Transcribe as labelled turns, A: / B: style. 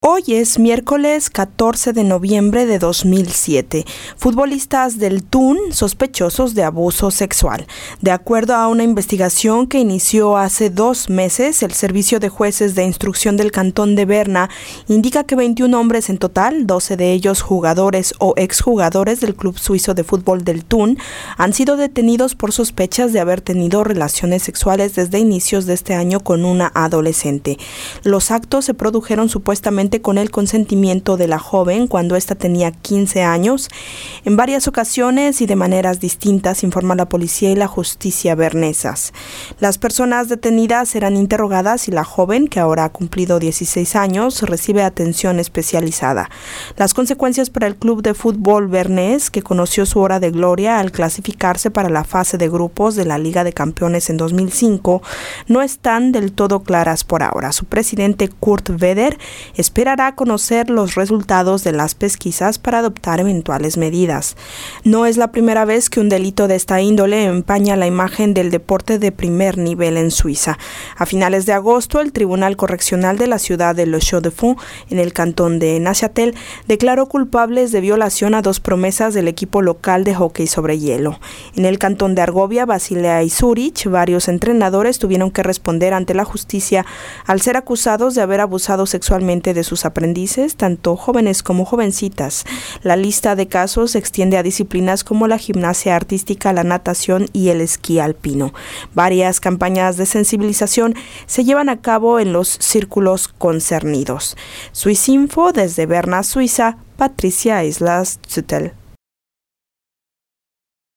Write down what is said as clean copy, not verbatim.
A: Hoy es miércoles 14 de noviembre de 2007. Futbolistas del Thun sospechosos de abuso sexual. De acuerdo a una investigación que inició hace 2 meses, el Servicio de Jueces de Instrucción del Cantón de Berna indica que 21 hombres en total, 12 de ellos jugadores o exjugadores del club suizo de fútbol del Thun, han sido detenidos por sospechas de haber tenido relaciones sexuales desde inicios de este año con una adolescente. Los actos se produjeron supuestamente con el consentimiento de la joven cuando ésta tenía 15 años. En varias ocasiones y de maneras distintas, informa la policía y la justicia bernesas. Las personas detenidas serán interrogadas y la joven, que ahora ha cumplido 16 años, recibe atención especializada. Las consecuencias para el club de fútbol bernés, que conoció su hora de gloria al clasificarse para la fase de grupos de la Liga de Campeones en 2005, no están del todo claras por ahora. Su presidente Kurt Weder esperará conocer los resultados de las pesquisas para adoptar eventuales medidas. No es la primera vez que un delito de esta índole empaña la imagen del deporte de primer nivel en Suiza. A finales de agosto, el Tribunal Correccional de la ciudad de Le Chaux-de-Fonds, en el cantón de Neuchâtel, declaró culpables de violación a 2 promesas del equipo local de hockey sobre hielo. En el cantón de Argovia, Basilea y Zúrich, varios entrenadores tuvieron que responder ante la justicia al ser acusados de haber abusado sexualmente de sus aprendices, tanto jóvenes como jovencitas. La lista de casos se extiende a disciplinas como la gimnasia artística, la natación y el esquí alpino. Varias campañas de sensibilización se llevan a cabo en los círculos concernidos. Swissinfo, desde Berna, Suiza, Patricia Islas Züttel.